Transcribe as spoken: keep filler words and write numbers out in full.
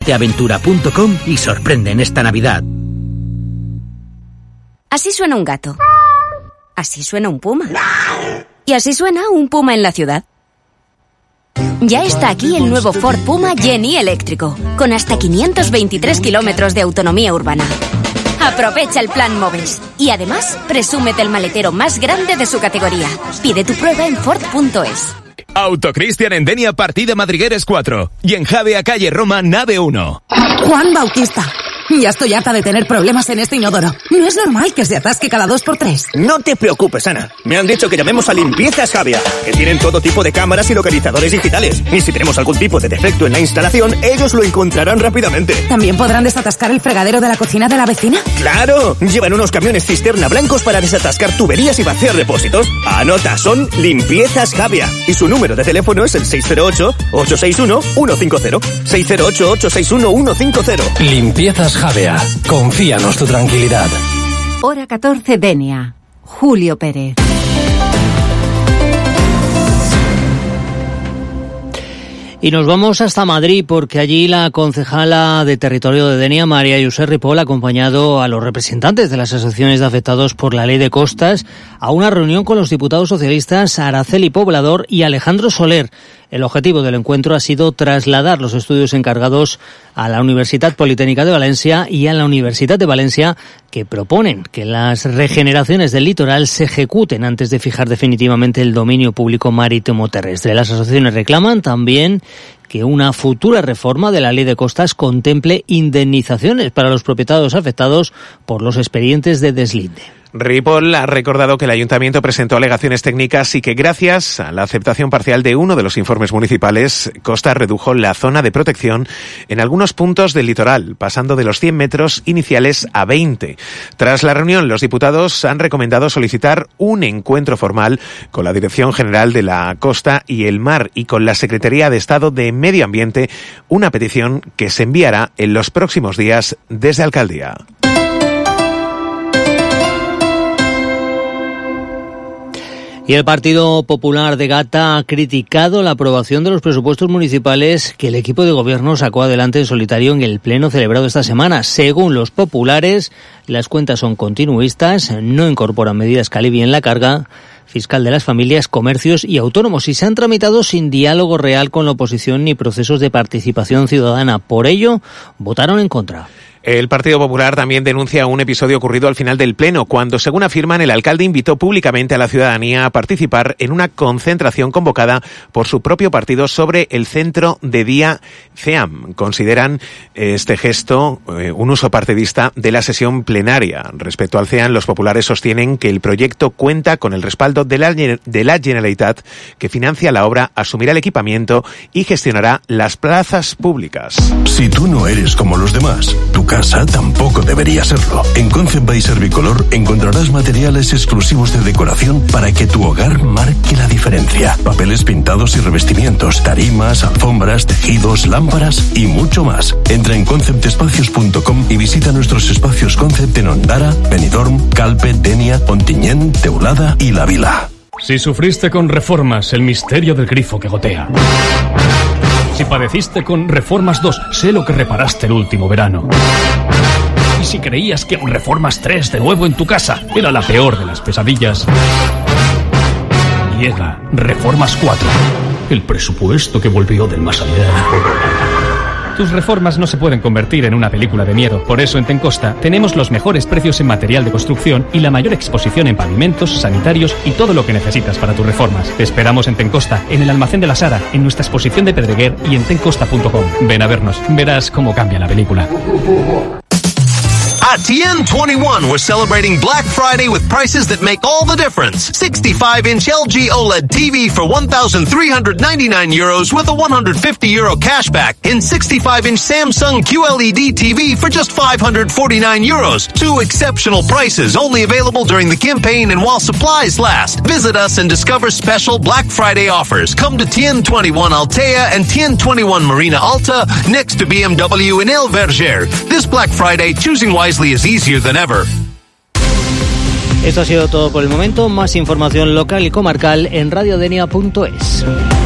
porteaventura punto com y sorprenden esta Navidad. Así suena un gato. Así suena un puma. Y así suena un puma en la ciudad. Ya está aquí el nuevo Ford Puma Genie eléctrico, con hasta quinientos veintitrés kilómetros de autonomía urbana. Aprovecha el plan Moves y además presúmete el maletero más grande de su categoría. Pide tu prueba en Ford punto es. Autocristian en Denia, partida Madrigueres cuatro. Y en Javea, calle Roma, nave uno. Juan Bautista, ya estoy harta de tener problemas en este inodoro. No es normal que se atasque cada dos por tres. No te preocupes, Ana. Me han dicho que llamemos a Limpiezas Javea, que tienen todo tipo de cámaras y localizadores digitales. Y si tenemos algún tipo de defecto en la instalación, ellos lo encontrarán rápidamente. ¿También podrán desatascar el fregadero de la cocina de la vecina? ¡Claro! Llevan unos camiones cisterna blancos para desatascar tuberías y vaciar depósitos. Anota, son Limpiezas Javea. Y su número de teléfono es el seis cero ocho, ocho seis uno, uno cinco cero. seis cero ocho, ocho seis uno, uno cinco cero. Limpiezas Javea. Confíanos tu tranquilidad. Hora catorce, Denia. Julio Pérez. Y nos vamos hasta Madrid, porque allí la concejala de territorio de Denia, María José Ripoll, ha acompañado a los representantes de las asociaciones de afectados por la ley de costas a una reunión con los diputados socialistas Araceli Poblador y Alejandro Soler. El objetivo del encuentro ha sido trasladar los estudios encargados a la Universidad Politécnica de Valencia y a la Universidad de Valencia, que proponen que las regeneraciones del litoral se ejecuten antes de fijar definitivamente el dominio público marítimo terrestre. Las asociaciones reclaman también que una futura reforma de la ley de costas contemple indemnizaciones para los propietarios afectados por los expedientes de deslinde. Ripoll ha recordado que el Ayuntamiento presentó alegaciones técnicas y que gracias a la aceptación parcial de uno de los informes municipales, Costas redujo la zona de protección en algunos puntos del litoral, pasando de los cien metros iniciales a veinte. Tras la reunión, los diputados han recomendado solicitar un encuentro formal con la Dirección General de la Costa y el Mar y con la Secretaría de Estado de Medio Ambiente, una petición que se enviará en los próximos días desde Alcaldía. Y el Partido Popular de Gata ha criticado la aprobación de los presupuestos municipales que el equipo de gobierno sacó adelante en solitario en el pleno celebrado esta semana. Según los populares, las cuentas son continuistas, no incorporan medidas que alivien la carga fiscal de las familias, comercios y autónomos y se han tramitado sin diálogo real con la oposición ni procesos de participación ciudadana. Por ello, votaron en contra. El Partido Popular también denuncia un episodio ocurrido al final del pleno, cuando, según afirman, el alcalde invitó públicamente a la ciudadanía a participar en una concentración convocada por su propio partido sobre el centro de día C E A M. Consideran este gesto eh, un uso partidista de la sesión plenaria. Respecto al C E A M, los populares sostienen que el proyecto cuenta con el respaldo de la, de la Generalitat, que financia la obra, asumirá el equipamiento y gestionará las plazas públicas. Si tú no eres como los demás, tu casa tampoco debería serlo. En Concept by Servicolor encontrarás materiales exclusivos de decoración para que tu hogar marque la diferencia. Papeles pintados y revestimientos, tarimas, alfombras, tejidos, lámparas y mucho más. Entra en concept espacios punto com y visita nuestros espacios Concept en Ondara, Benidorm, Calpe, Denia, Ontinyent, Teulada y La Vila. Si sufriste con Reformas, el misterio del grifo que gotea. Si padeciste con Reformas dos, sé lo que reparaste el último verano. Y si creías que Reformas tres de nuevo en tu casa era la peor de las pesadillas, llega Reformas cuatro, el presupuesto que volvió del más allá. Tus reformas no se pueden convertir en una película de miedo. Por eso en Tencosta tenemos los mejores precios en material de construcción y la mayor exposición en pavimentos, sanitarios y todo lo que necesitas para tus reformas. Te esperamos en Tencosta, en el almacén de la Sara, en nuestra exposición de Pedreguer y en tencosta punto com. Ven a vernos, verás cómo cambia la película. At T N twenty-one, we're celebrating Black Friday with prices that make all the difference. sixty-five inch L G OLED T V for one thousand three hundred ninety-nine euros with a one hundred fifty euro cashback. And sixty-five inch Samsung Q L E D T V for just five hundred forty-nine euros. Two exceptional prices, only available during the campaign and while supplies last. Visit us and discover special Black Friday offers. Come to T N twenty-one Altea and T N twenty-one Marina Alta, next to B M W in El Verger. This Black Friday, choosing wisely is easier than ever. Esto ha sido todo por el momento. Más información local y comarcal en radiodenia punto es.